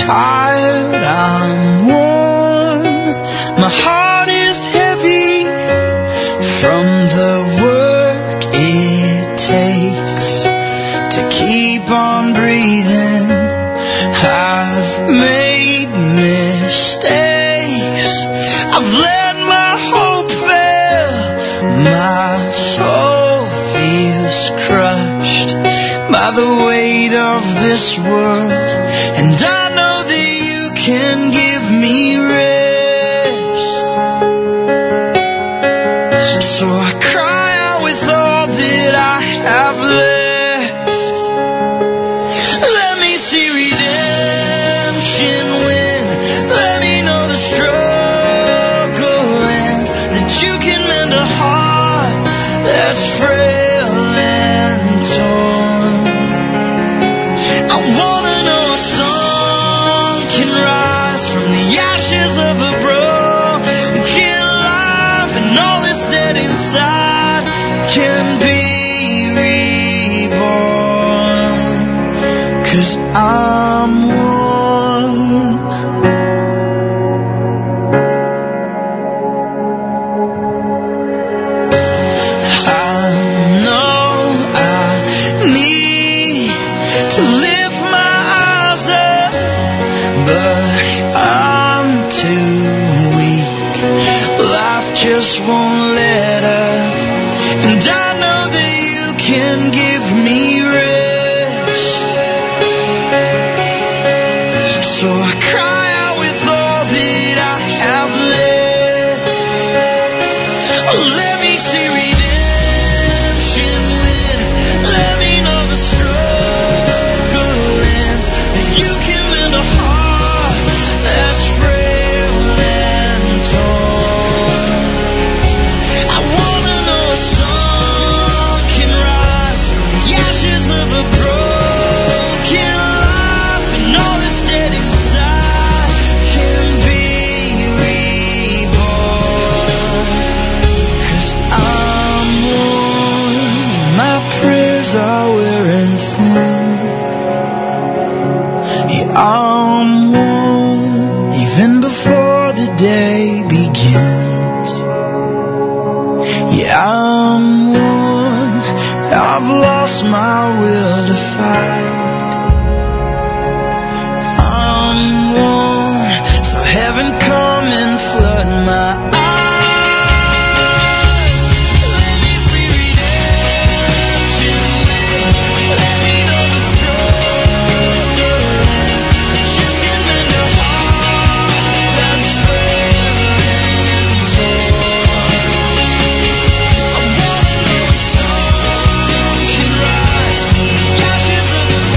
tired, I'm worn. My heart is heavy from the work it takes to keep on breathing. I've made mistakes. I've let my hope fail. My soul feels crushed by the weight of this world, and I know that you can give me rest. So I cry out with all that I have left. Let me see redemption win. Let me know the struggle ends, that you can mend a heart that's frail and torn. I wanna know a song can rise from the ashes of a broken life, and all that's dead inside can be reborn. 'Cause I'm worn. I know I need to lift my eyes up, but I'm too weak. Life just won't let up, and I know that you can give me rest. So I cry out with all that I have left. Oh, let me see redemption win. Let me know the struggle ends, that you can mend a heart that's frail and torn. I wanna know a song can rise from the ashes of a broken life, and all that's dead inside can be reborn. 'Cause I'm worn. My prayers are wearing thin. Yeah, I'm worn even before the day begins. Yeah, I'm worn. I've lost my will to fight. I'm worn. So heaven come and flood my eyes. Let me see redemption win. Let me know the struggle ends, that you can mend a heart that's frail and torn. I wanna know a song can rise from the ashes of a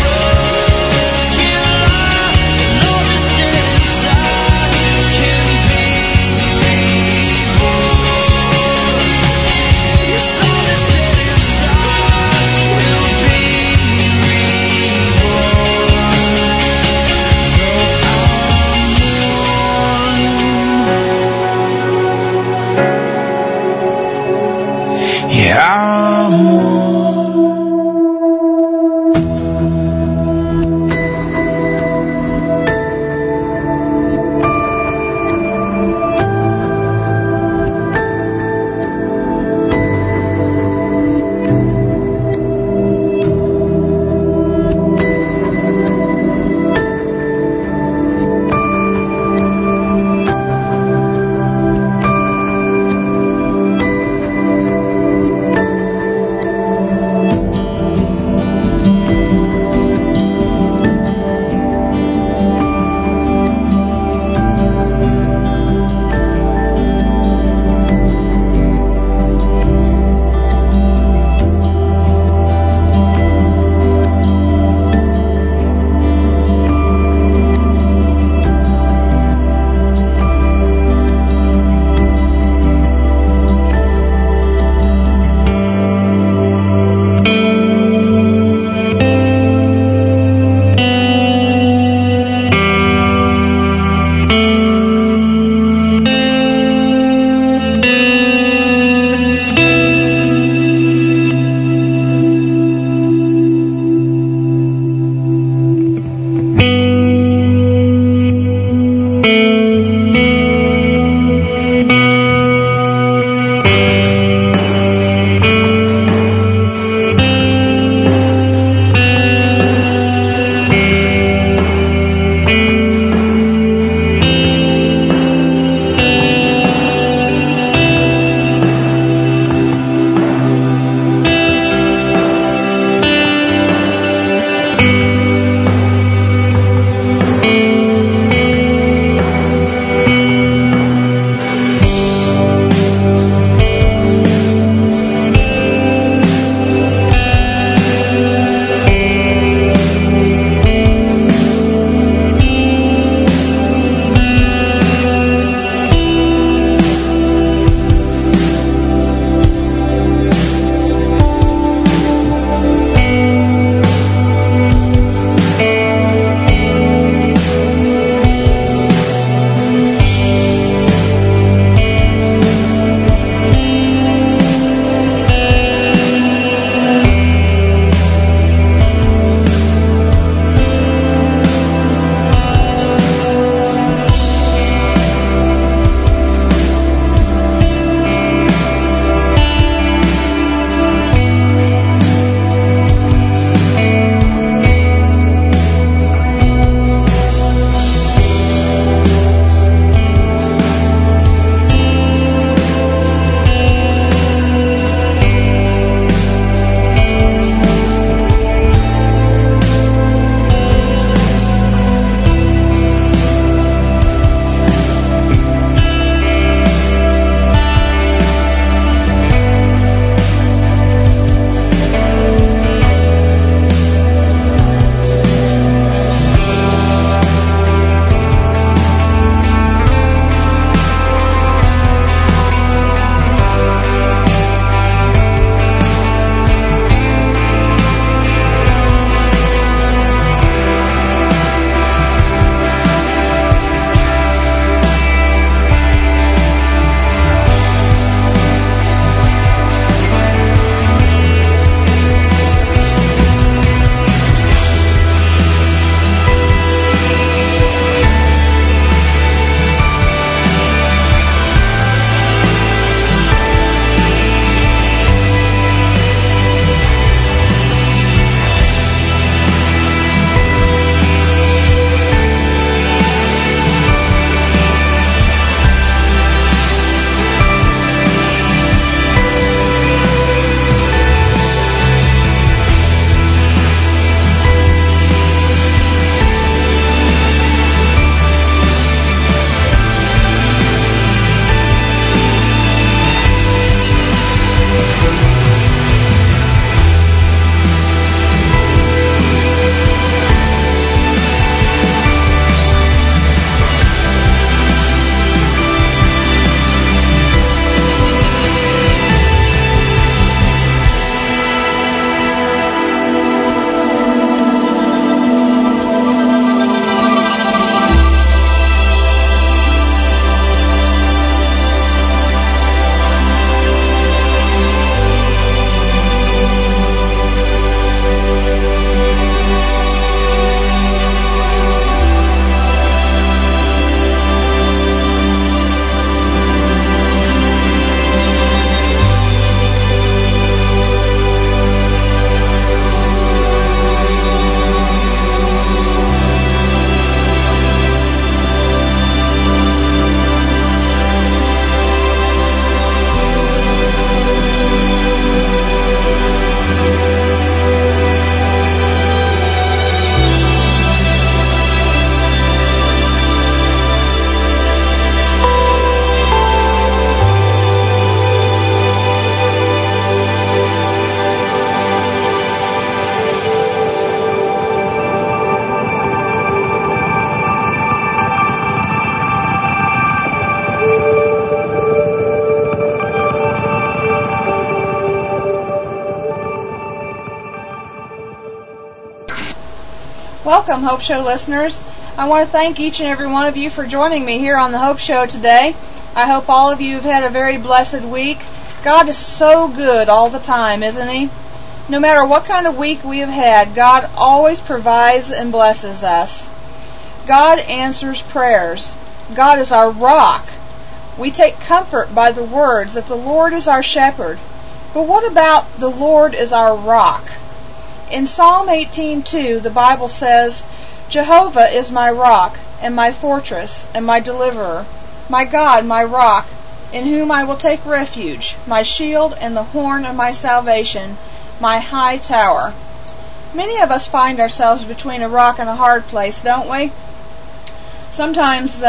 welcome, Hope Show listeners. I want to thank each and every one of you for joining me here on the Hope Show today. I hope all of you have had a very blessed week. God is so good all the time, isn't He? No matter what kind of week we have had, God always provides and blesses us. God answers prayers. God is our rock. We take comfort by the words that the Lord is our shepherd. But what about the Lord is our rock? In Psalm 18:2, the Bible says, Jehovah is my rock, and my fortress, and my deliverer, my God, my rock, in whom I will take refuge, my shield and the horn of my salvation, my high tower. Many of us find ourselves between a rock and a hard place, don't we? Sometimes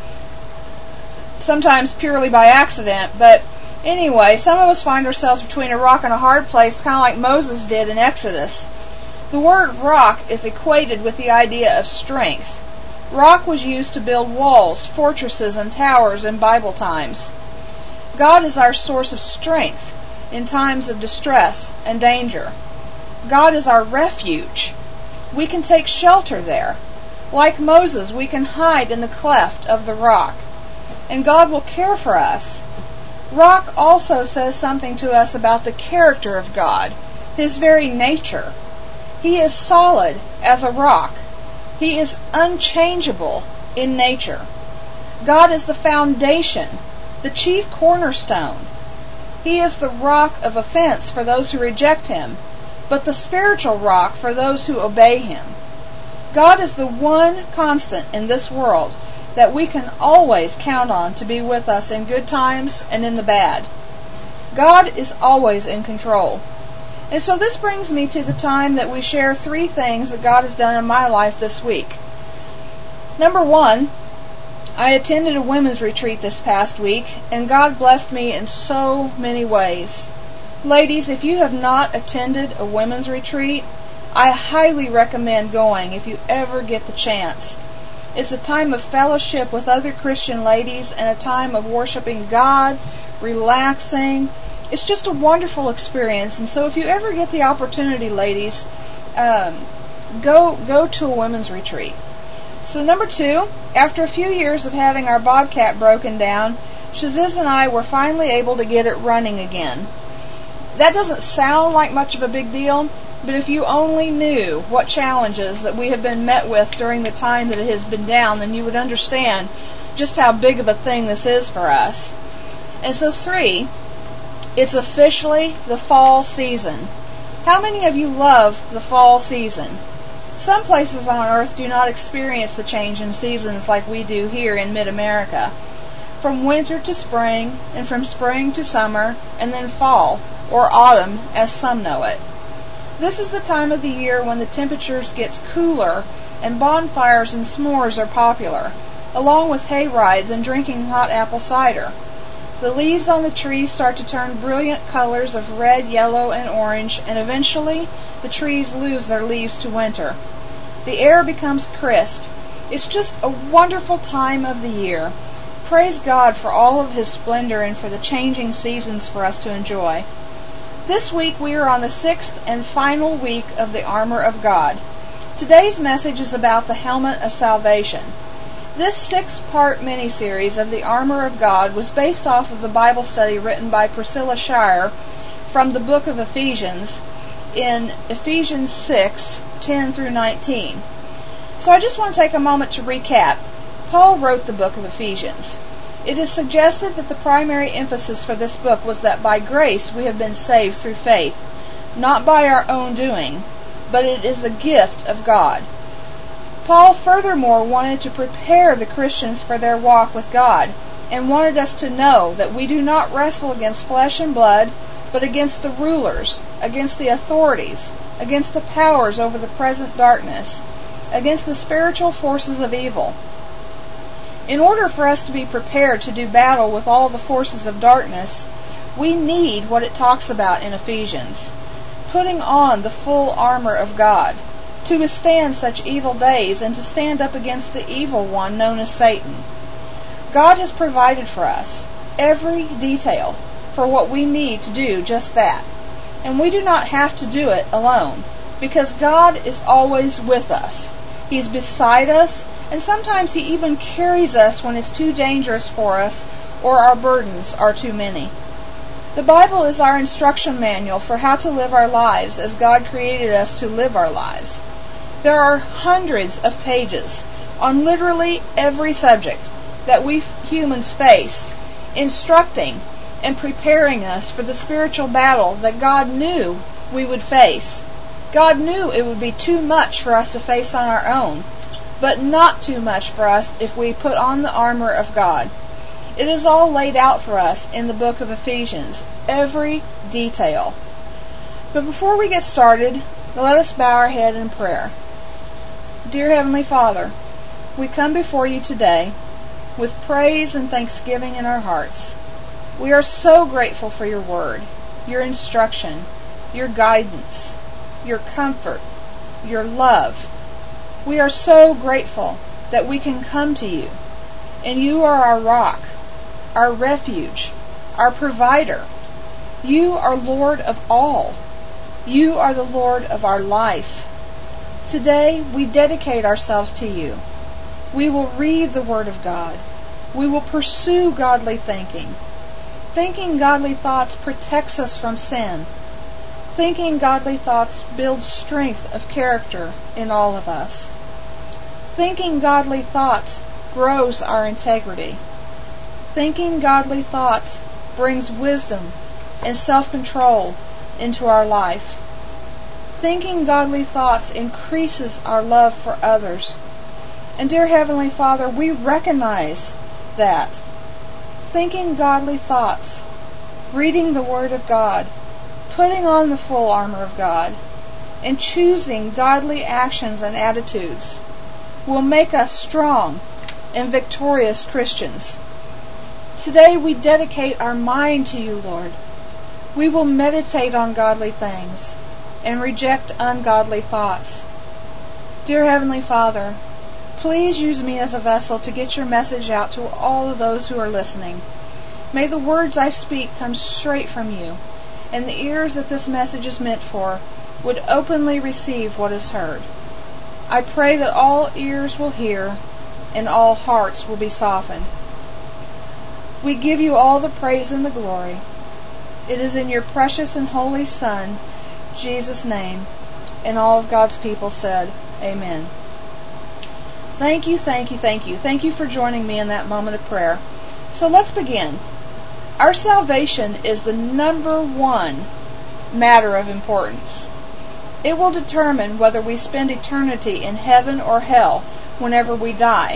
purely by accident, but anyway, some of us find ourselves between a rock and a hard place, kind of like Moses did in Exodus. The word rock is equated with the idea of strength. Rock was used to build walls, fortresses, and towers in Bible times. God is our source of strength in times of distress and danger. God is our refuge. We can take shelter there. Like Moses, we can hide in the cleft of the rock. And God will care for us. Rock also says something to us about the character of God, His very nature. He is solid as a rock. He is unchangeable in nature. God is the foundation, the chief cornerstone. He is the rock of offense for those who reject Him, but the spiritual rock for those who obey Him. God is the one constant in this world that we can always count on to be with us in good times and in the bad. God is always in control. And so this brings me to the time that we share 3 things that God has done in my life this week. Number 1, I attended a women's retreat this past week, and God blessed me in so many ways. Ladies, if you have not attended a women's retreat, I highly recommend going if you ever get the chance. It's a time of fellowship with other Christian ladies and a time of worshiping God, relaxing. It's just a wonderful experience. And so if you ever get the opportunity, ladies, go to a women's retreat. So number 2, after a few years of having our Bobcat broken down, Shaziz and I were finally able to get it running again. That doesn't sound like much of a big deal, but if you only knew what challenges that we have been met with during the time that it has been down, then you would understand just how big of a thing this is for us. And so 3, it's officially the fall season. How many of you love the fall season? Some places on earth do not experience the change in seasons like we do here in mid-America. From winter to spring, and from spring to summer, and then fall, or autumn as some know it. This is the time of the year when the temperatures gets cooler and bonfires and s'mores are popular, along with hay rides and drinking hot apple cider. The leaves on the trees start to turn brilliant colors of red, yellow, and orange, and eventually the trees lose their leaves to winter. The air becomes crisp. It's just a wonderful time of the year. Praise God for all of His splendor and for the changing seasons for us to enjoy. This week we are on the 6th and final week of the Armor of God. Today's message is about the helmet of salvation. This 6-part mini-series of the Armor of God was based off of the Bible study written by Priscilla Shirer from the book of Ephesians in Ephesians 6:10 through 19. So I just want to take a moment to recap. Paul wrote the book of Ephesians. It is suggested that the primary emphasis for this book was that by grace we have been saved through faith, not by our own doing, but it is the gift of God. Paul furthermore wanted to prepare the Christians for their walk with God, and wanted us to know that we do not wrestle against flesh and blood, but against the rulers, against the authorities, against the powers over the present darkness, against the spiritual forces of evil. In order for us to be prepared to do battle with all the forces of darkness, we need what it talks about in Ephesians, putting on the full armor of God, to withstand such evil days and to stand up against the evil one known as Satan. God has provided for us every detail for what we need to do just that. And we do not have to do it alone, because God is always with us. He's beside us, and sometimes He even carries us when it's too dangerous for us or our burdens are too many. The Bible is our instruction manual for how to live our lives as God created us to live our lives. There are hundreds of pages on literally every subject that we humans face, instructing and preparing us for the spiritual battle that God knew we would face. God knew it would be too much for us to face on our own, but not too much for us if we put on the armor of God. It is all laid out for us in the book of Ephesians, every detail. But before we get started, let us bow our head in prayer. Dear Heavenly Father, we come before you today with praise and thanksgiving in our hearts. We are so grateful for your word, your instruction, your guidance, your comfort, your love. We are so grateful that we can come to you, and you are our rock, our refuge, our provider. You are Lord of all. You are the Lord of our life. Today we dedicate ourselves to you. We will read the Word of God. We will pursue godly thinking. Thinking godly thoughts protects us from sin. Thinking godly thoughts builds strength of character in all of us. Thinking godly thoughts grows our integrity. Thinking godly thoughts brings wisdom and self-control into our life. Thinking godly thoughts increases our love for others. And dear Heavenly Father, we recognize that. Thinking godly thoughts, reading the Word of God, putting on the full armor of God, and choosing godly actions and attitudes will make us strong and victorious Christians. Today we dedicate our mind to you, Lord. We will meditate on godly things and reject ungodly thoughts. Dear Heavenly Father, please use me as a vessel to get your message out to all of those who are listening. May the words I speak come straight from you, and the ears that this message is meant for would openly receive what is heard. I pray that all ears will hear and all hearts will be softened. We give you all the praise and the glory. It is in your precious and holy Son, Jesus' name, and all of God's people said, Amen. Thank you, thank you, thank you. Thank you for joining me in that moment of prayer. So let's begin. Our salvation is the number one matter of importance. It will determine whether we spend eternity in heaven or hell whenever we die,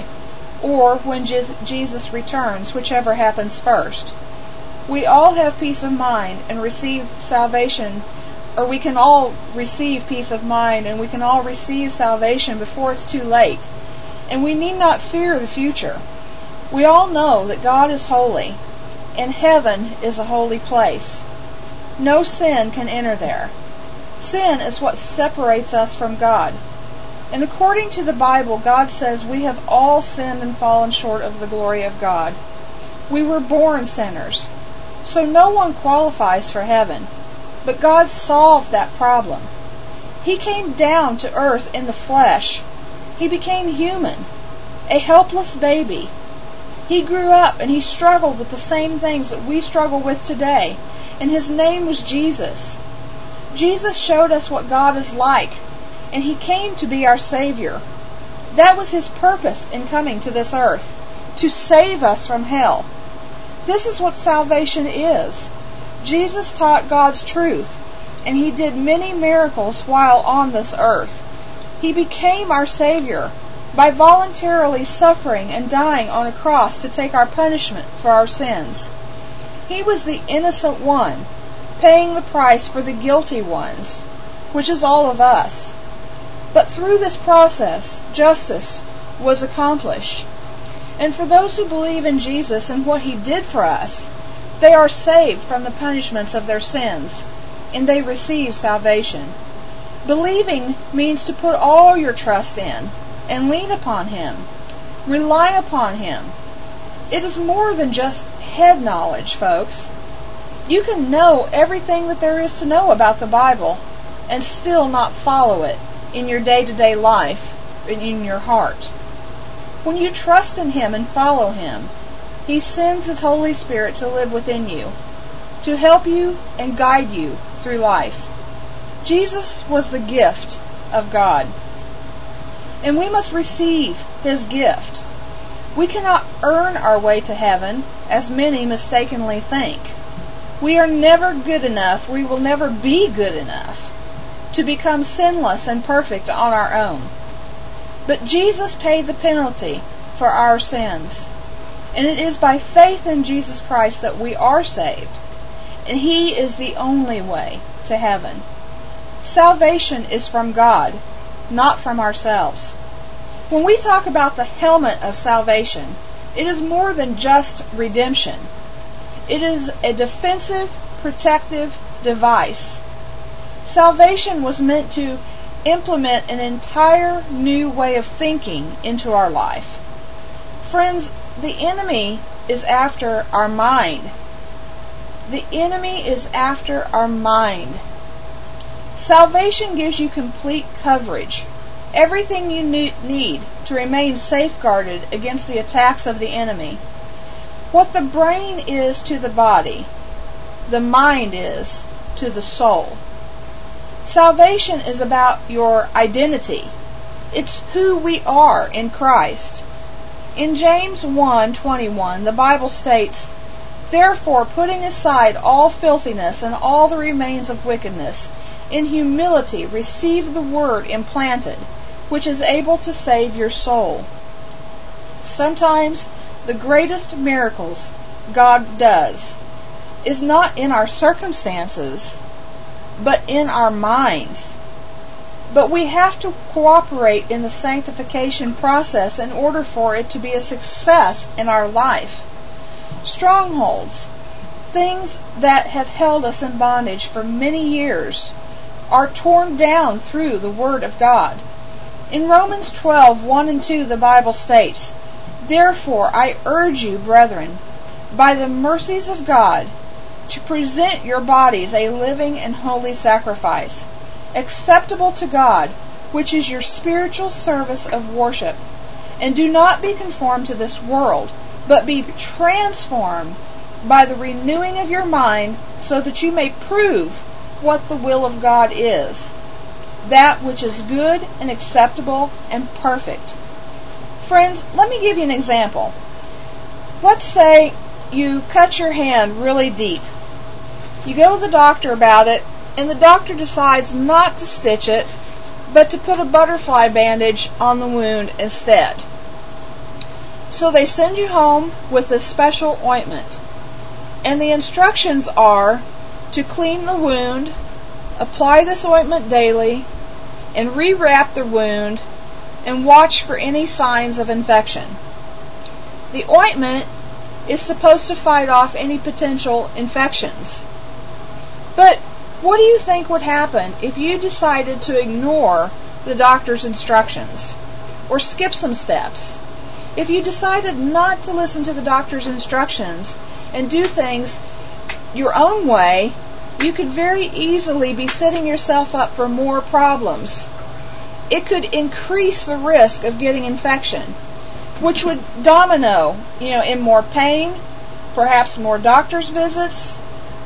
or when Jesus returns, whichever happens first. We all have peace of mind and receive salvation, or we can all receive peace of mind and we can all receive salvation before it's too late. And we need not fear the future. We all know that God is holy, and heaven is a holy place. No sin can enter there. Sin is what separates us from God. And according to the Bible, God says we have all sinned and fallen short of the glory of God. We were born sinners. So no one qualifies for heaven. But God solved that problem. He came down to earth in the flesh. He became human, a helpless baby. He grew up and he struggled with the same things that we struggle with today. And his name was Jesus. Jesus showed us what God is like, and he came to be our Savior. That was his purpose in coming to this earth, to save us from hell. This is what salvation is. Jesus taught God's truth, and he did many miracles while on this earth. He became our Savior by voluntarily suffering and dying on a cross to take our punishment for our sins. He was the innocent one, paying the price for the guilty ones, which is all of us. But through this process, justice was accomplished. And for those who believe in Jesus and what he did for us, they are saved from the punishments of their sins, and they receive salvation. Believing means to put all your trust in and lean upon him. Rely upon him. It is more than just head knowledge, folks. You can know everything that there is to know about the Bible and still not follow it in your day-to-day life. in your heart. When you trust in Him and follow Him, He sends His Holy Spirit to live within you, to help you and guide you through life. Jesus was the gift of God, and we must receive His gift. We cannot earn our way to heaven, as many mistakenly think. We are never good enough, we will never be good enough to become sinless and perfect on our own. But Jesus paid the penalty for our sins, and it is by faith in Jesus Christ that we are saved, and He is the only way to heaven. Salvation is from God, not from ourselves. When we talk about the helmet of salvation, it is more than just redemption. It is a defensive, protective device. Salvation was meant to implement an entire new way of thinking into our life. Friends, the enemy is after our mind. The enemy is after our mind. Salvation gives you complete coverage. Everything you need to remain safeguarded against the attacks of the enemy. What the brain is to the body, the mind is to the soul. Salvation is about your identity. It's who we are in Christ. In James 1:21, the Bible states, "Therefore, putting aside all filthiness and all the remains of wickedness, in humility receive the word implanted, which is able to save your soul." Sometimes the greatest miracles God does is not in our circumstances, but in our minds. But we have to cooperate in the sanctification process in order for it to be a success in our life. Strongholds, things that have held us in bondage for many years, are torn down through the Word of God. In Romans 12:1 and 2, the Bible states, "Therefore I urge you, brethren, by the mercies of God, to present your bodies a living and holy sacrifice, acceptable to God, which is your spiritual service of worship. And do not be conformed to this world, but be transformed by the renewing of your mind, so that you may prove what the will of God is, that which is good and acceptable and perfect." Friends, let me give you an example. Let's say you cut your hand really deep. You go to the doctor about it, and the doctor decides not to stitch it, but to put a butterfly bandage on the wound instead. So they send you home with this special ointment, and the instructions are to clean the wound, apply this ointment daily, and rewrap the wound, and watch for any signs of infection. The ointment is supposed to fight off any potential infections. But what do you think would happen if you decided to ignore the doctor's instructions or skip some steps? If you decided not to listen to the doctor's instructions and do things your own way, you could very easily be setting yourself up for more problems. It could increase the risk of getting infection, which would domino, in more pain, perhaps more doctor's visits,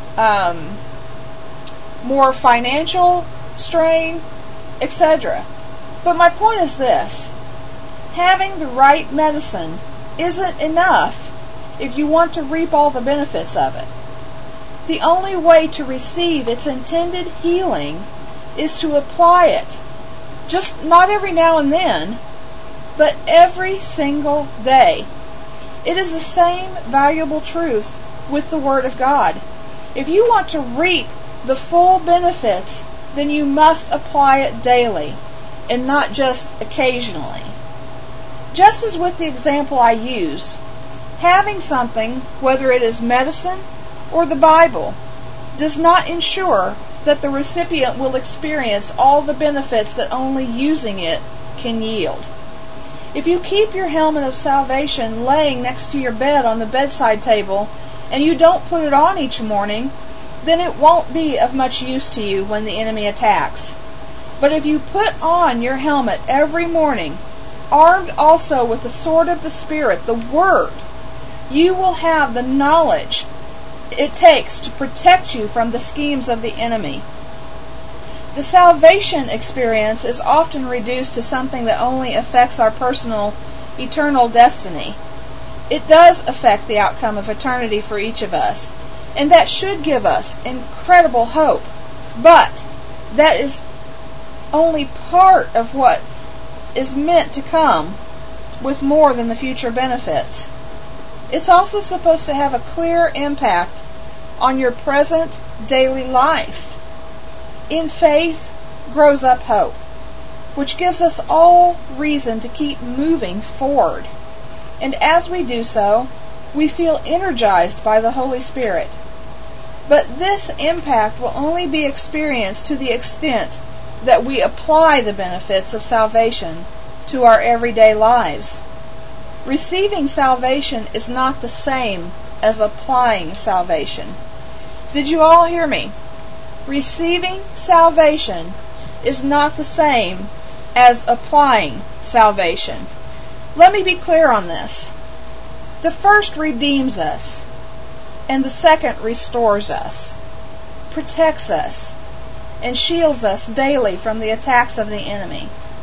more financial strain, etc. But my point is this: having the right medicine isn't enough if you want to reap all the benefits of it. The only way to receive its intended healing is to apply it, just not every now and then, but every single day. It is the same valuable truth with the Word of God. If you want to reap the full benefits, then you must apply it daily and not just occasionally. Just as with the example I used, having something, whether it is medicine or the Bible, does not ensure that the recipient will experience all the benefits that only using it can yield. If you keep your helmet of salvation laying next to your bed on the bedside table and you don't put it on each morning, then it won't be of much use to you when the enemy attacks. But if you put on your helmet every morning armed also with the sword of the Spirit, the Word, you will have the knowledge it takes to protect you from the schemes of the enemy. The salvation experience is often reduced to something that only affects our personal, eternal destiny. It does affect the outcome of eternity for each of us, and that should give us incredible hope. But that is only part of what is meant to come with more than the future benefits. It's also supposed to have a clear impact on your present daily life. In faith grows up hope, which gives us all reason to keep moving forward. And as we do so, we feel energized by the Holy Spirit. But this impact will only be experienced to the extent that we apply the benefits of salvation to our everyday lives. Receiving salvation is not the same as applying salvation. Did you all hear me? Receiving salvation is not the same as applying salvation. Let me be clear on this. The first redeems us, and the second restores us, protects us, and shields us daily from the attacks of the enemy.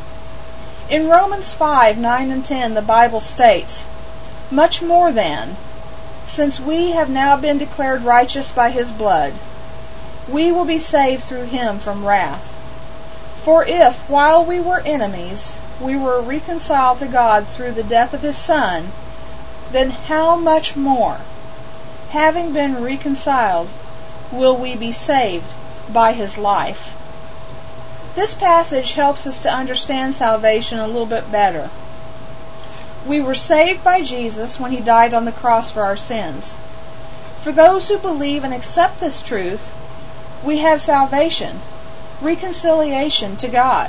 In Romans 5, 9 and 10, the Bible states, "Much more than, since we have now been declared righteous by his blood, we will be saved through him from wrath. For if, while we were enemies, we were reconciled to God through the death of his Son, then how much more, having been reconciled, will we be saved by his life?" This passage helps us to understand salvation a little bit better. We were saved by Jesus when he died on the cross for our sins. For those who believe and accept this truth, we have salvation, reconciliation to God.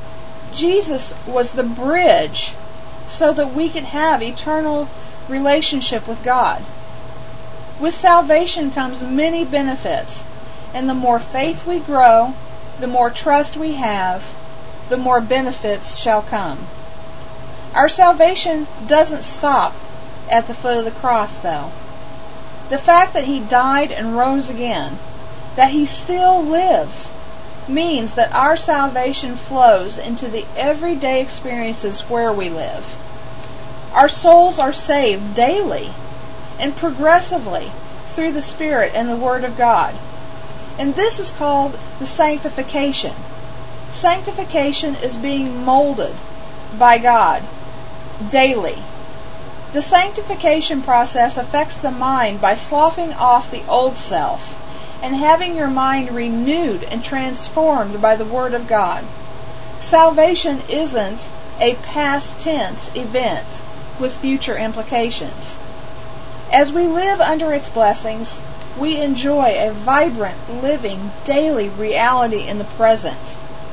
Jesus was the bridge so that we could have eternal relationship with God. With salvation comes many benefits, and the more faith we grow, the more trust we have, the more benefits shall come. Our salvation doesn't stop at the foot of the cross, though. The fact that he died and rose again, that he still lives, means that our salvation flows into the everyday experiences where we live. Our souls are saved daily and progressively through the Spirit and the Word of God. And this is called the sanctification. Sanctification is being molded by God daily. The sanctification process affects the mind by sloughing off the old self and having your mind renewed and transformed by the Word of God. Salvation isn't a past tense event with future implications. As we live under its blessings, we enjoy a vibrant, living, daily reality in the present.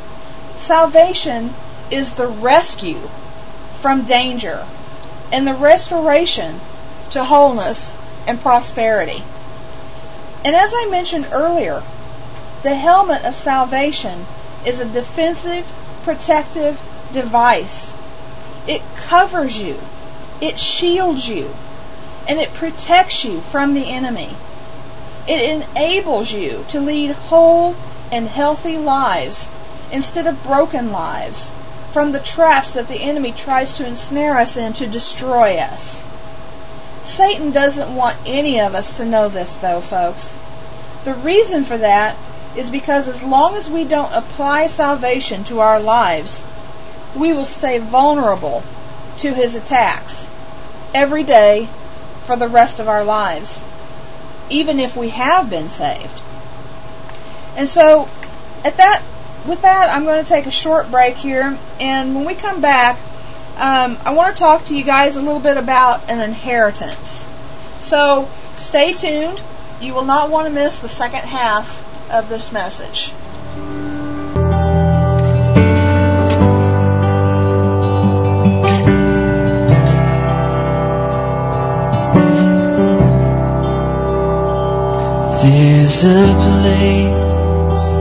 Salvation is the rescue from danger and the restoration to wholeness and prosperity. And as I mentioned earlier, the helmet of salvation is a defensive, protective device. It covers you, it shields you, and it protects you from the enemy. It enables you to lead whole and healthy lives instead of broken lives from the traps that the enemy tries to ensnare us in to destroy us. Satan doesn't want any of us to know this, though, folks. The reason for that is because as long as we don't apply salvation to our lives, we will stay vulnerable to his attacks every day for the rest of our lives, even if we have been saved. And so, with that, I'm going to take a short break here, and when we come back, I want to talk to you guys a little bit about an inheritance. So, stay tuned. You will not want to miss the second half of this message. There's a place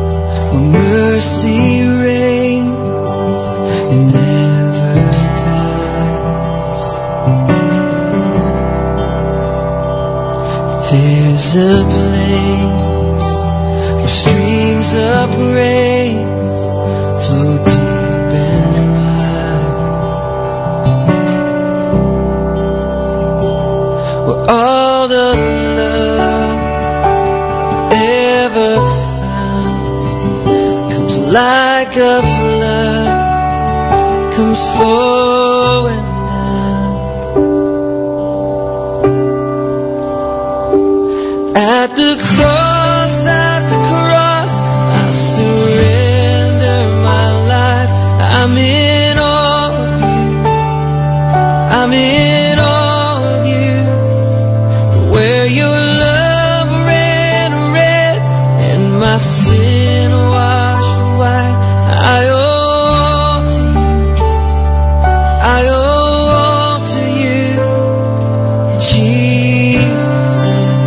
where mercy reigns and never dies. is a place where streams of grace flow deep and wide, where all the love I've ever found comes like a flood, comes flowing down. At the cross, I surrender my life. I'm in awe of you. I'm in awe of you. Where your love ran red and my sin washed white. I owe to you. I owe to you, Jesus.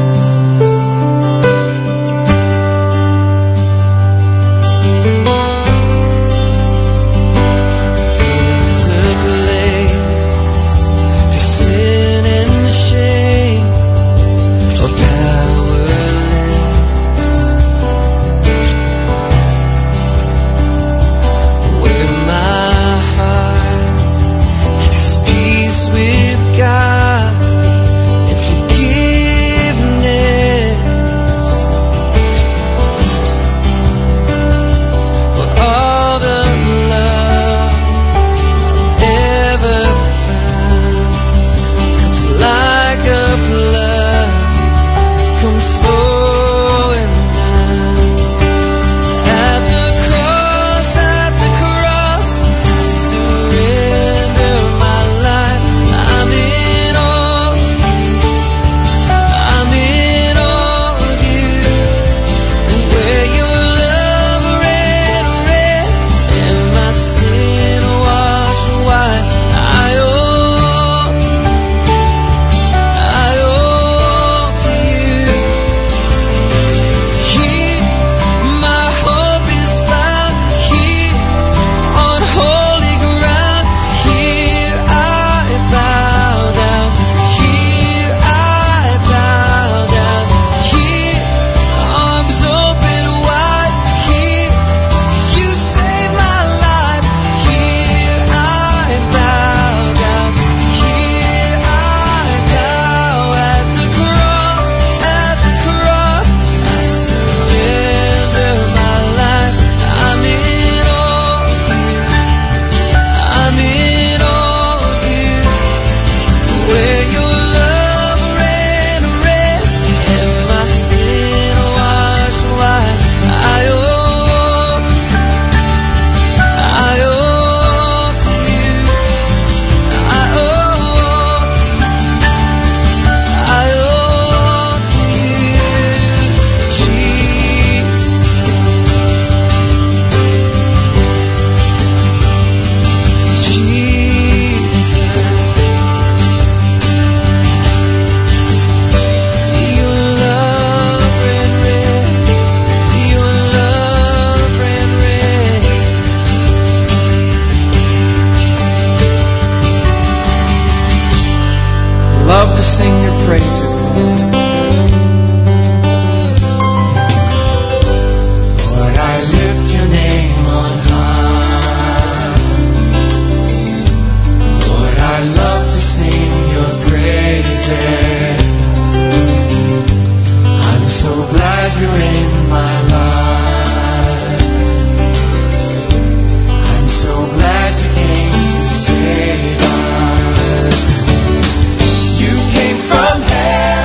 Love to sing your praises, Lord. Lord, I lift your name on high. Lord, I love to sing your praises. I'm so glad you're in my life. I'm so glad you came to save us. From heaven.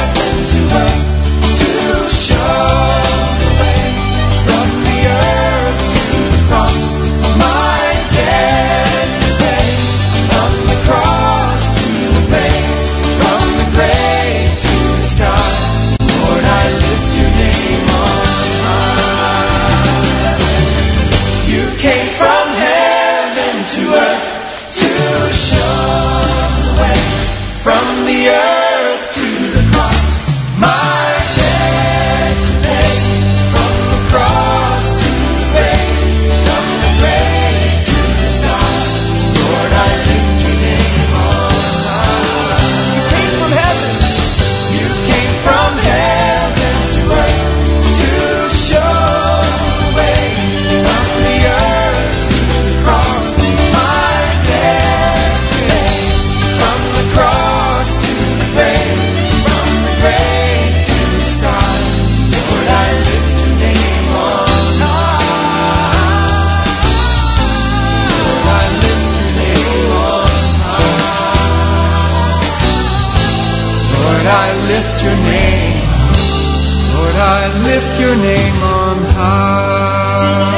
lift your name. Lord, I lift your name on high.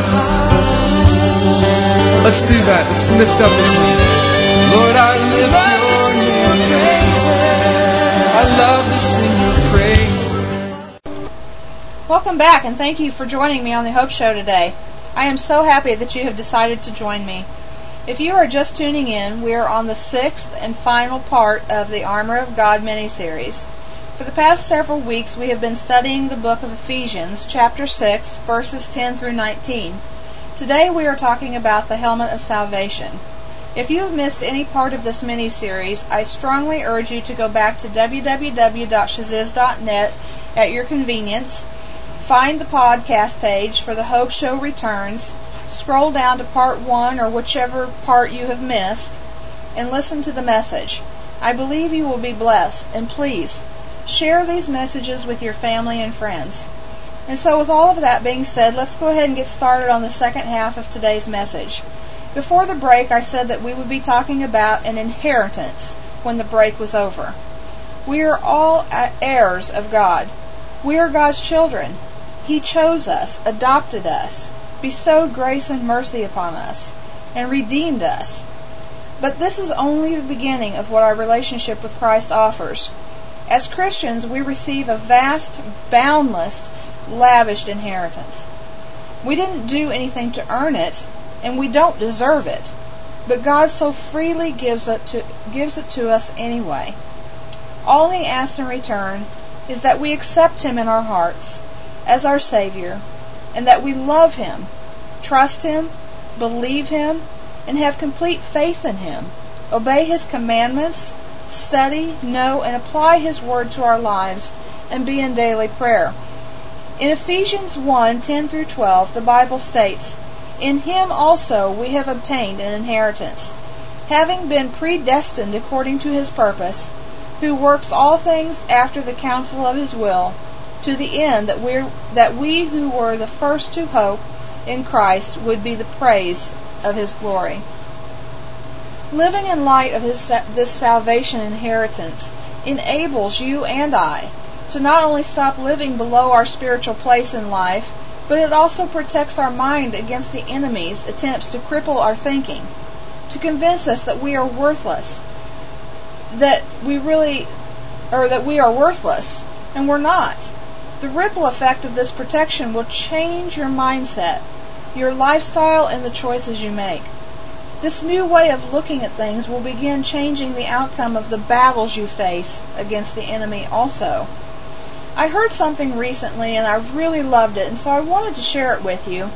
Let's do that. Let's lift up His name. Lord, I lift your name. I love to sing your praise. Welcome back, and thank you for joining me on the Hope Show today. I am so happy that you have decided to join me. If you are just tuning in, we are on the 6th and final part of the Armor of God mini-series. For the past several weeks, we have been studying the book of Ephesians, chapter 6, verses 10 through 19. Today we are talking about the helmet of salvation. If you have missed any part of this mini-series, I strongly urge you to go back to www.shaziz.net at your convenience, find the podcast page for the Hope Show Returns, scroll down to part 1 or whichever part you have missed, and listen to the message. I believe you will be blessed, and please, share these messages with your family and friends. And so with all of that being said, let's go ahead and get started on the second half of today's message. Before the break, I said that we would be talking about an inheritance when the break was over. We are all heirs of God. We are God's children. He chose us, adopted us, bestowed grace and mercy upon us, and redeemed us. But this is only the beginning of what our relationship with Christ offers. As Christians, we receive a vast, boundless, lavished inheritance. We didn't do anything to earn it, and we don't deserve it, but God so freely gives it to us anyway. All He asks in return is that we accept Him in our hearts as our Savior, and that we love Him, trust Him, believe Him, and have complete faith in Him, obey His commandments, study, know, and apply His Word to our lives, and be in daily prayer. In Ephesians 1, 10 through 12, the Bible states, "In Him also we have obtained an inheritance, having been predestined according to His purpose, who works all things after the counsel of His will, to the end that we who were the first to hope in Christ would be the praise of His glory." Living in light of this salvation inheritance enables you and I to not only stop living below our spiritual place in life, but it also protects our mind against the enemy's attempts to cripple our thinking, to convince us that we are worthless, that we are worthless, and we're not. The ripple effect of this protection will change your mindset, your lifestyle, and the choices you make. This new way of looking at things will begin changing the outcome of the battles you face against the enemy also. I heard something recently and I really loved it, and so I wanted to share it with you.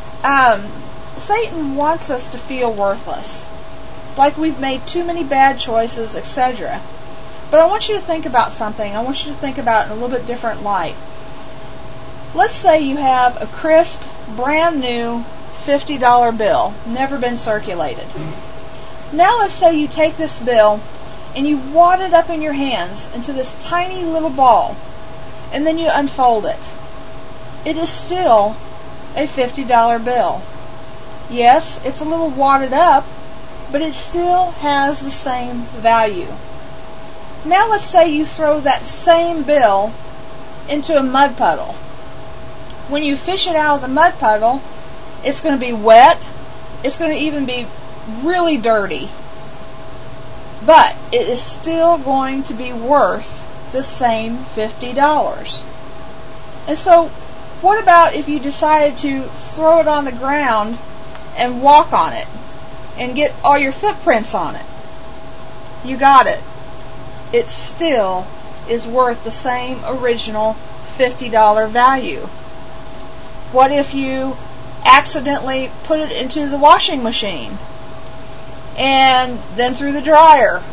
Satan wants us to feel worthless, like we've made too many bad choices, etc. But I want you to think about something. I want you to think about it in a little bit different light. Let's say you have a crisp, brand new $50 bill, never been circulated. Now let's say you take this bill and you wad it up in your hands into this tiny little ball, and then you unfold it. It is still a $50 bill. Yes, it's a little wadded up, but it still has the same value. Now let's say you throw that same bill into a mud puddle. When you fish it out of the mud puddle, it's going to be wet. It's going to even be really dirty. But it is still going to be worth the same $50. And so, what about if you decided to throw it on the ground and walk on it and get all your footprints on it? You got it. It still is worth the same original $50 value. What if you accidentally put it into the washing machine and then through the dryer?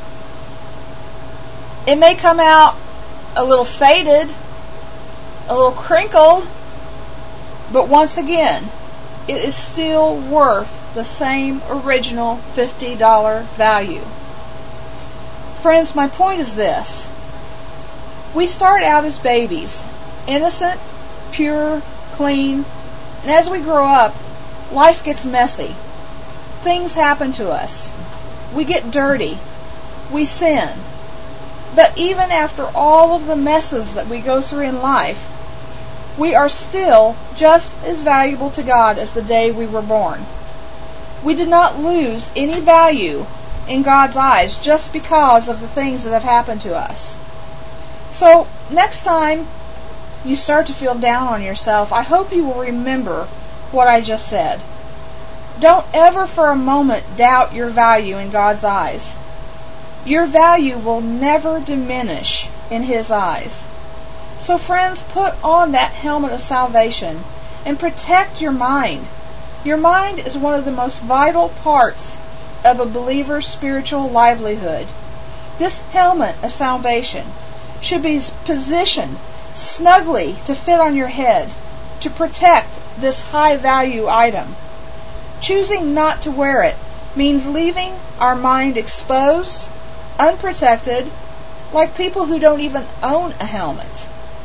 It may come out a little faded, a little crinkled, but once again, it is still worth the same original $50 value. Friends, my point is this. We start out as babies, innocent, pure, clean, and as we grow up, life gets messy. Things happen to us. We get dirty. We sin. But even after all of the messes that we go through in life, we are still just as valuable to God as the day we were born. We did not lose any value in God's eyes just because of the things that have happened to us. So next time you start to feel down on yourself, I hope you will remember what I just said. Don't ever for a moment doubt your value in God's eyes. Your value will never diminish in His eyes. So friends, put on that helmet of salvation and protect your mind. Your mind is one of the most vital parts of a believer's spiritual livelihood. This helmet of salvation should be positioned snugly to fit on your head to protect this high value item. Choosing not to wear it means leaving our mind exposed, unprotected, like people who don't even own a helmet.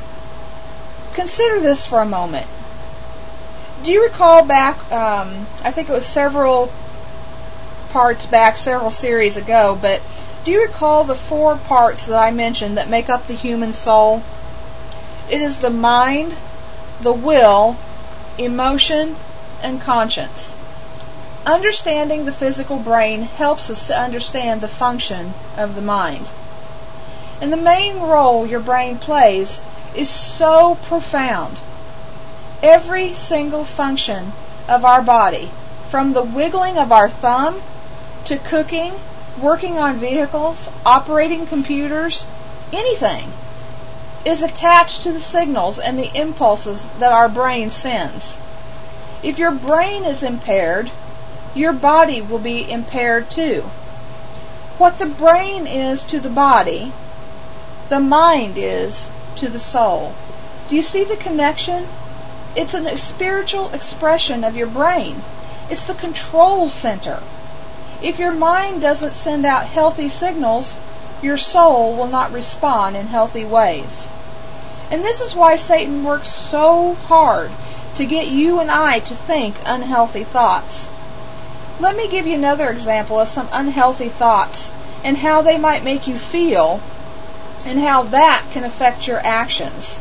Consider this for a moment. Do you recall back, I think it was several parts back, several series ago, but do you recall the 4 parts that I mentioned that make up the human soul? It is the mind, the will, emotion, and conscience. Understanding the physical brain helps us to understand the function of the mind. And the main role your brain plays is so profound. Every single function of our body, from the wiggling of our thumb to cooking, working on vehicles, operating computers, anything, is attached to the signals and the impulses that our brain sends. If your brain is impaired, your body will be impaired too. What the brain is to the body, the mind is to the soul. Do you see the connection? It's a spiritual expression of your brain. It's the control center. If your mind doesn't send out healthy signals, your soul will not respond in healthy ways. And this is why Satan works so hard to get you and I to think unhealthy thoughts. Let me give you another example of some unhealthy thoughts and how they might make you feel and how that can affect your actions.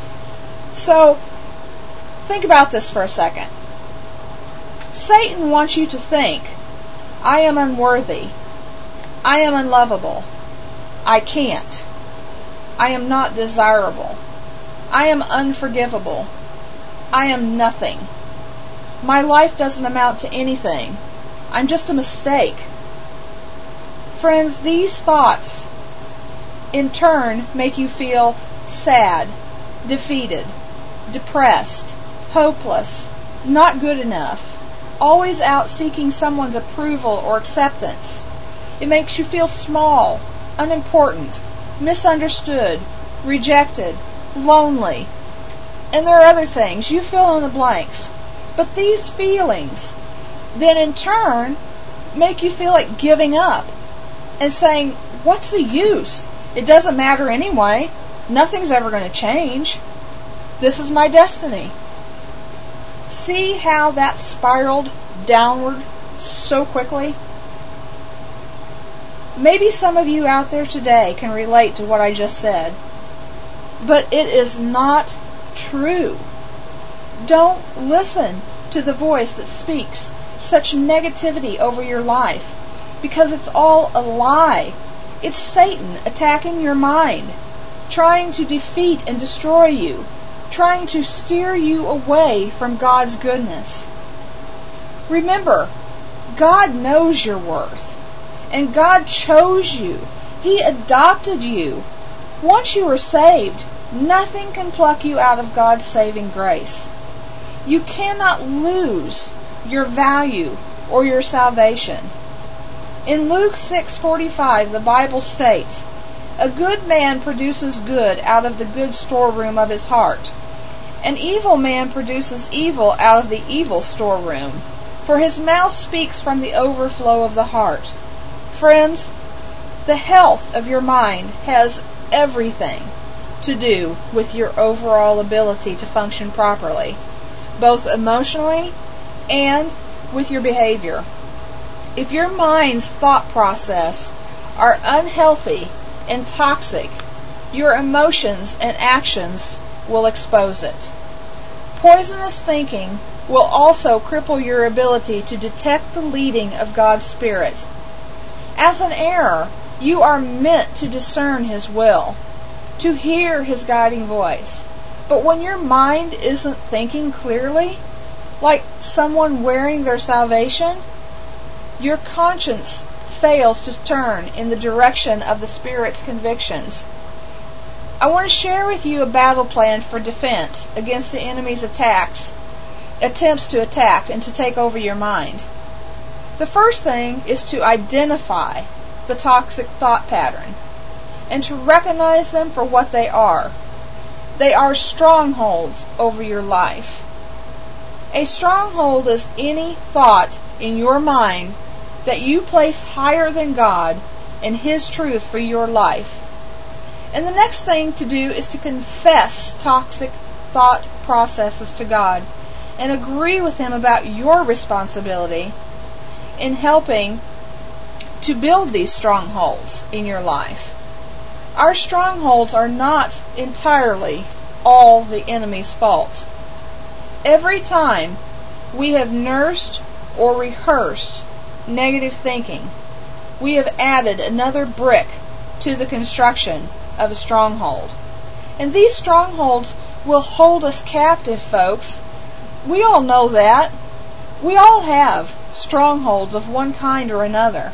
So, think about this for a second. Satan wants you to think, I am unworthy. I am unlovable. I can't. I am not desirable. I am unforgivable. I am nothing. My life doesn't amount to anything. I'm just a mistake. Friends, these thoughts in turn make you feel sad, defeated, depressed, hopeless, not good enough, always out seeking someone's approval or acceptance. It makes you feel small, unimportant, misunderstood, rejected, lonely. And there are other things. You fill in the blanks. But these feelings then in turn make you feel like giving up and saying, what's the use? It doesn't matter anyway. Nothing's ever going to change. This is my destiny. See how that spiraled downward so quickly? Maybe some of you out there today can relate to what I just said, but it is not true. Don't listen to the voice that speaks such negativity over your life, because it's all a lie. It's Satan attacking your mind, trying to defeat and destroy you, trying to steer you away from God's goodness. Remember, God knows your worth, and God chose you. He adopted you. Once you are saved, nothing can pluck you out of God's saving grace. You cannot lose your value or your salvation. In Luke 6:45, the Bible states, "A good man produces good out of the good storeroom of his heart. An evil man produces evil out of the evil storeroom, for his mouth speaks from the overflow of the heart." Friends, the health of your mind has everything to do with your overall ability to function properly, both emotionally and with your behavior. If your mind's thought process are unhealthy, and toxic, your emotions and actions will expose it. Poisonous thinking will also cripple your ability to detect the leading of God's Spirit. As an heir, you are meant to discern His will, to hear His guiding voice. But when your mind isn't thinking clearly, like someone wearing their salvation, your conscience fails to turn in the direction of the Spirit's convictions. I want to share with you a battle plan for defense against the enemy's attempts to attack and to take over your mind. The first thing is to identify the toxic thought pattern and to recognize them for what they are. They are strongholds over your life. A stronghold is any thought in your mind that you place higher than God and His truth for your life. And the next thing to do is to confess toxic thought processes to God and agree with Him about your responsibility in helping to build these strongholds in your life. Our strongholds are not entirely all the enemy's fault. Every time we have nursed or rehearsed negative thinking, we have added another brick to the construction of a stronghold. And these strongholds will hold us captive, folks. We all know that. We all have strongholds of one kind or another.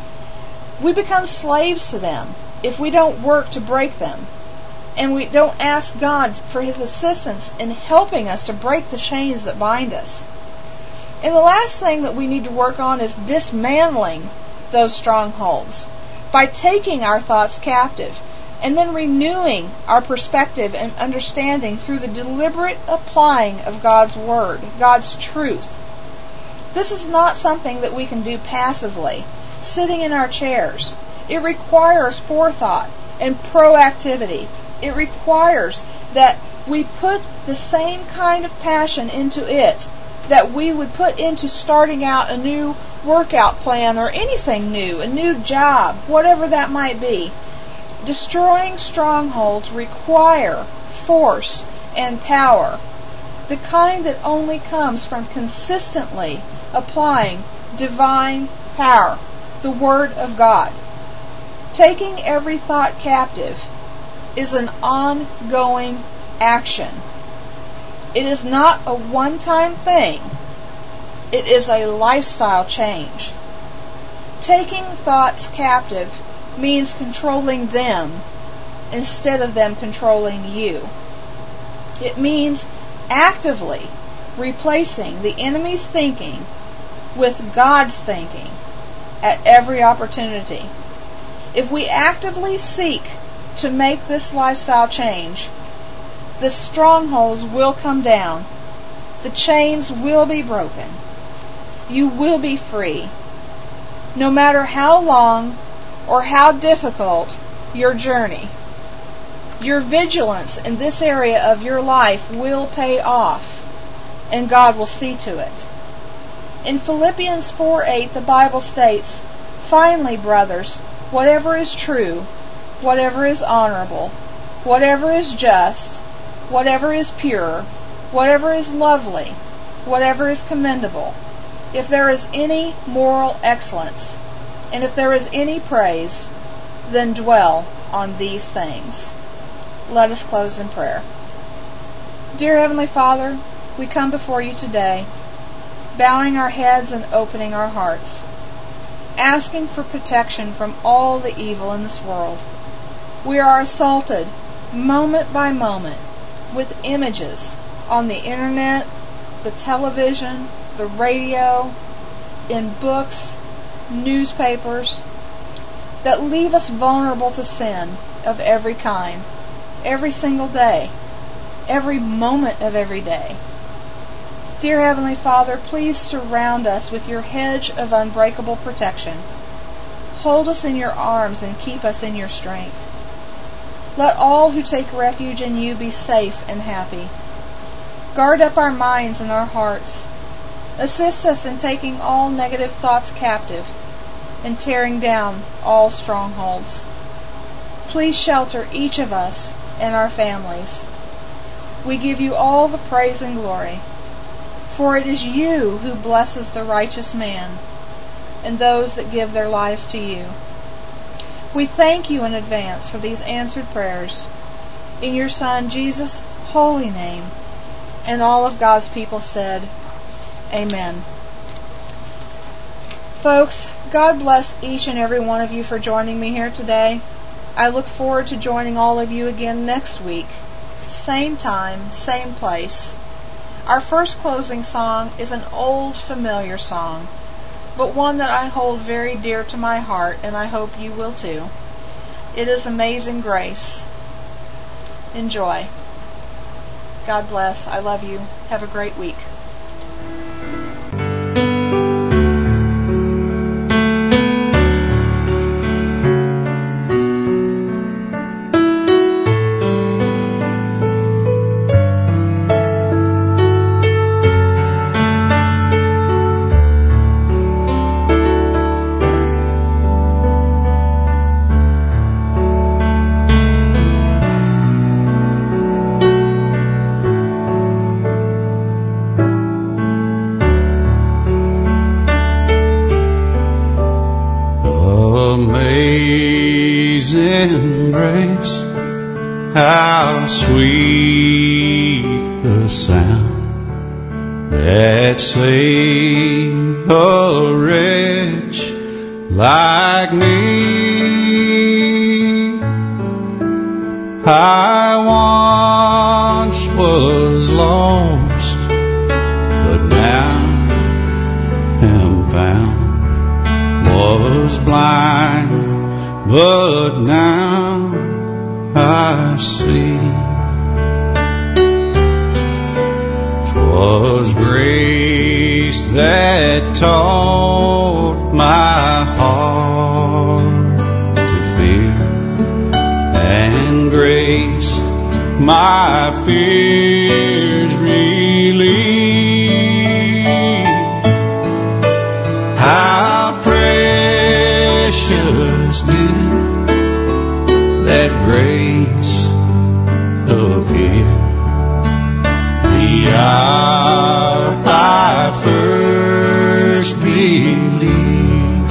We become slaves to them if we don't work to break them, and we don't ask God for His assistance in helping us to break the chains that bind us. And the last thing that we need to work on is dismantling those strongholds by taking our thoughts captive and then renewing our perspective and understanding through the deliberate applying of God's Word, God's truth. This is not something that we can do passively, sitting in our chairs. It requires forethought and proactivity. It requires that we put the same kind of passion into it that we would put into starting out a new workout plan or anything new, a new job, whatever that might be. Destroying strongholds require force and power, the kind that only comes from consistently applying divine power, the Word of God. Taking every thought captive is an ongoing action. It is not a one-time thing. It is a lifestyle change. Taking thoughts captive means controlling them instead of them controlling you. It means actively replacing the enemy's thinking with God's thinking at every opportunity. If we actively seek to make this lifestyle change, the strongholds will come down. The chains will be broken. You will be free. No matter how long or how difficult your journey, your vigilance in this area of your life will pay off, and God will see to it. In Philippians 4:8, the Bible states, "Finally, brothers, whatever is true, whatever is honorable, whatever is just, whatever is pure, whatever is lovely, whatever is commendable, if there is any moral excellence, and if there is any praise, then dwell on these things." Let us close in prayer. Dear Heavenly Father, we come before you today, bowing our heads and opening our hearts, asking for protection from all the evil in this world. We are assaulted moment by moment with images on the internet, the television, the radio, in books, newspapers, that leave us vulnerable to sin of every kind, every single day, every moment of every day. Dear Heavenly Father, please surround us with your hedge of unbreakable protection. Hold us in your arms and keep us in your strength. Let all who take refuge in you be safe and happy. Guard up our minds and our hearts. Assist us in taking all negative thoughts captive and tearing down all strongholds. Please shelter each of us and our families. We give you all the praise and glory, for it is you who blesses the righteous man and those that give their lives to you. We thank you in advance for these answered prayers. In your Son, Jesus' holy name, and all of God's people said, Amen. Folks, God bless each and every one of you for joining me here today. I look forward to joining all of you again next week. Same time, same place. Our first closing song is an old, familiar song, but one that I hold very dear to my heart, and I hope you will too. It is Amazing Grace. Enjoy. God bless. I love you. Have a great week. Amazing grace, how sweet the sound that saved a wretch like me. I once was lost, but now am found. Was blind, but now I see. 'Twas grace that taught my heart to fear, and grace my fears relieved. How precious did that grace appear the hour I first believed.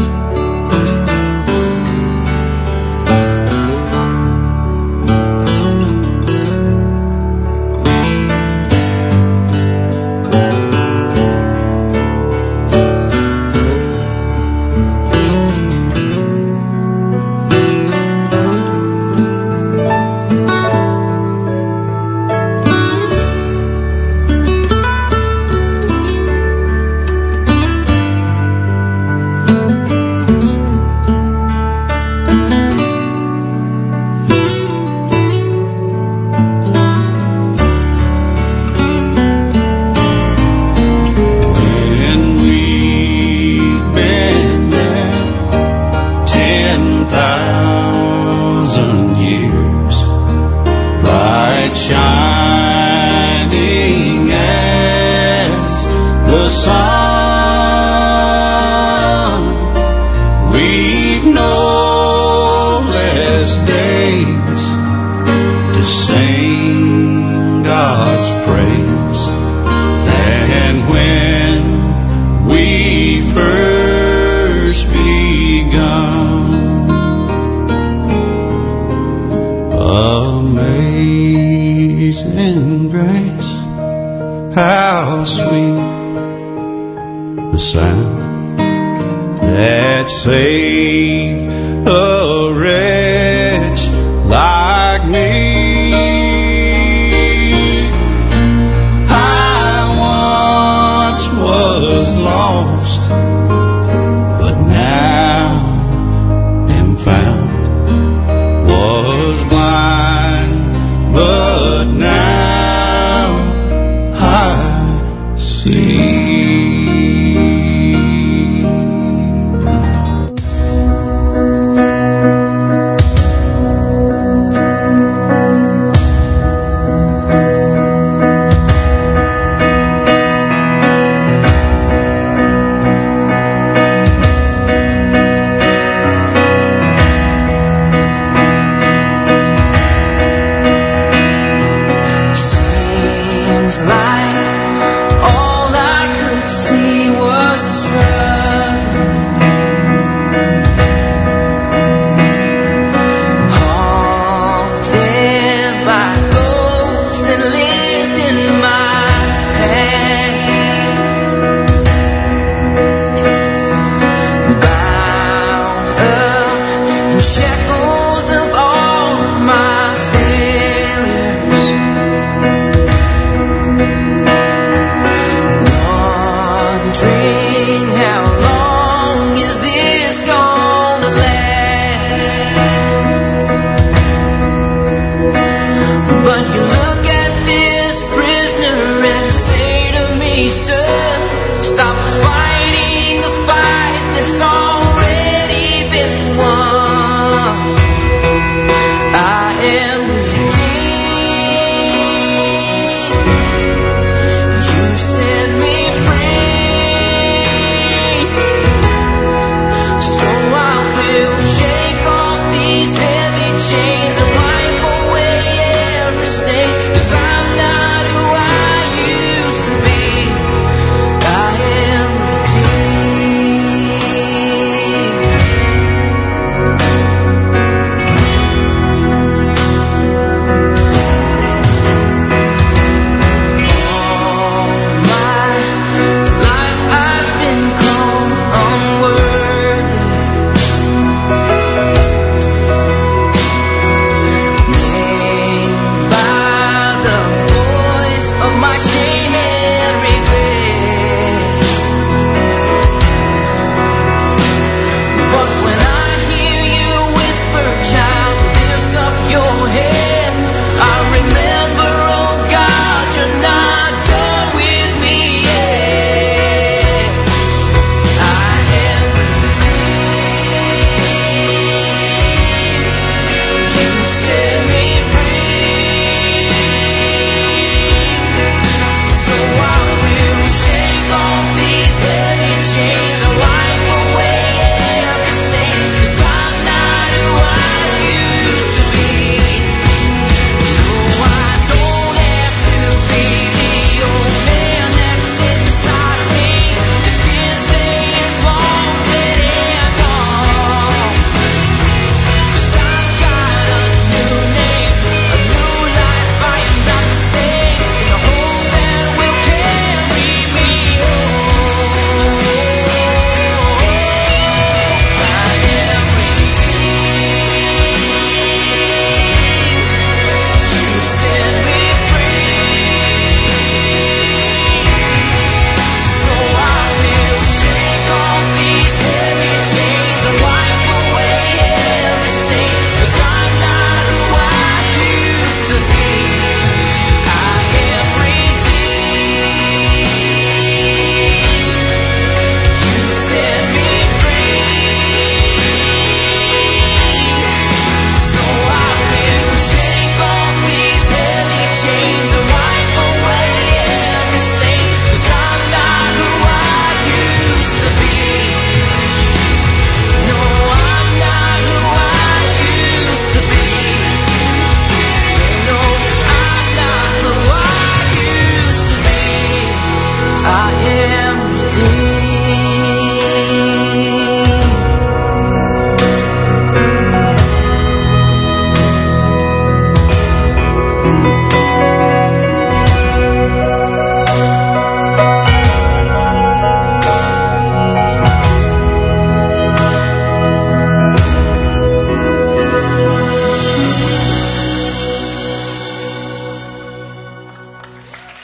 Shining as the sun, we've no less days to sing God's praise than when we first begun. Amazing grace, how sweet the sound that saved a wretch